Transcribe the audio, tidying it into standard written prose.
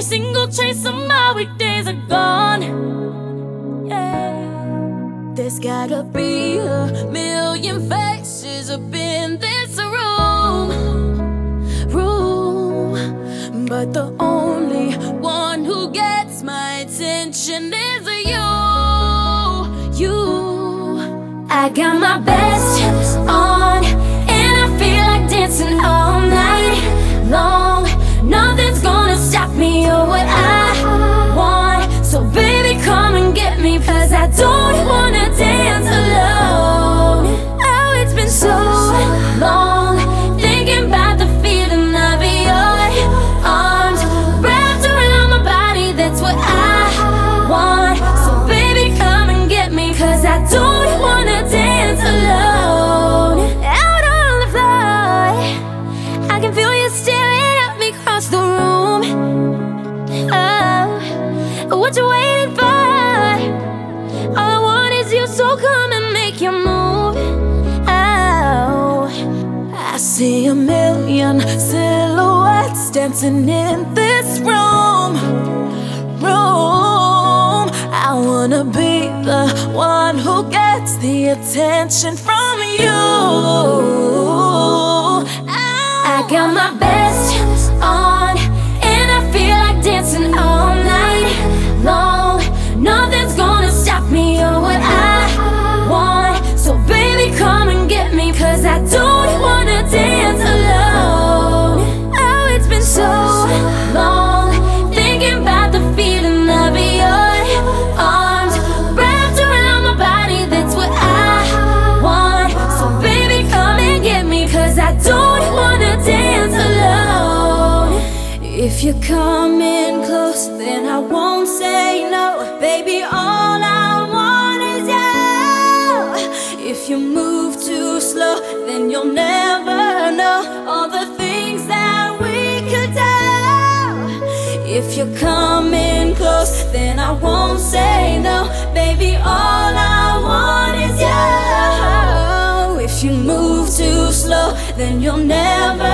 single trace of my weekdays are gone. Yeah. There's gotta be a million faces up in this room, but the only one who gets my attention is you. I got my best on, and I feel like dancing all night long. Nothing's gonna stop me or what I want. So baby, come and get me, 'cause I don't wanna dance alone. Oh, it's been so long, thinking about the feeling of your arms wrapped around my body. That's what I want. So baby, come and get me, 'cause I don't wanna dance alone. Out on the floor, I can feel you staring at me across the room. Oh, what you waiting for? All I want is you, so come and make your move. Oh, I see a million silhouettes dancing in this room. I wanna be the one who gets the attention from you. I got my best on, and I feel like dancing all night long. Nothing's gonna stop me or what I want. So baby, come and get me, 'cause I don't wanna dance alone. Oh, it's been so long, thinking about the feeling of your arms wrapped around my body. That's what I want. So baby, come and get me, 'cause I don't wanna dance alone. If you come in close, then I won't say no. Baby, all I want is you. If you move too slow, then you'll never know all the things that we could do. If you come in close, then I won't say no. Baby, all I want is you. If you move too slow, then you'll never